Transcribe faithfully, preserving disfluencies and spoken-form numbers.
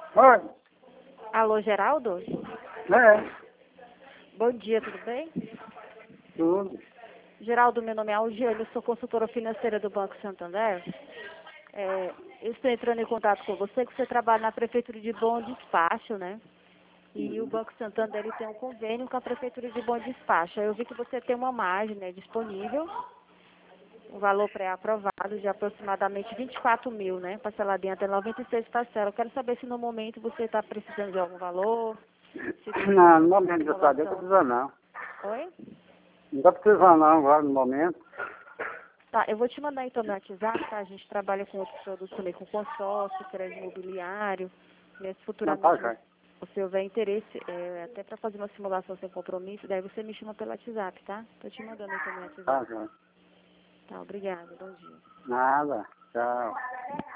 Oi, Alô, Geraldo? é, Bom dia, tudo bem? tudo. Geraldo, meu nome é Algiane, eu sou consultora financeira do Banco Santander. É, eu estou entrando em contato com você, que você trabalha na Prefeitura de Bom Despacho, né? E o Banco Santander ele tem um convênio com a Prefeitura de Bom Despacho. Aí eu vi que você tem uma margem, né, disponível, um valor pré-aprovado de aproximadamente vinte e quatro mil, né? Parcelado em até noventa e seis parcelas. Eu quero saber se no momento você está precisando de algum valor, se tem Não, no alguma momento eu sabia, não tô simulação. precisando não. Oi? Não tô precisando não agora no momento. Tá, eu vou te mandar então no WhatsApp, tá? A gente trabalha com outros produtos também, com consórcio, crédito imobiliário, né? Se Não, tá futuramente já. você houver interesse, é, até para fazer uma simulação sem compromisso, daí você me chama pelo WhatsApp, tá? Tô te mandando então no Tá WhatsApp. já. Tá, obrigada, bom dia. Nada, tchau.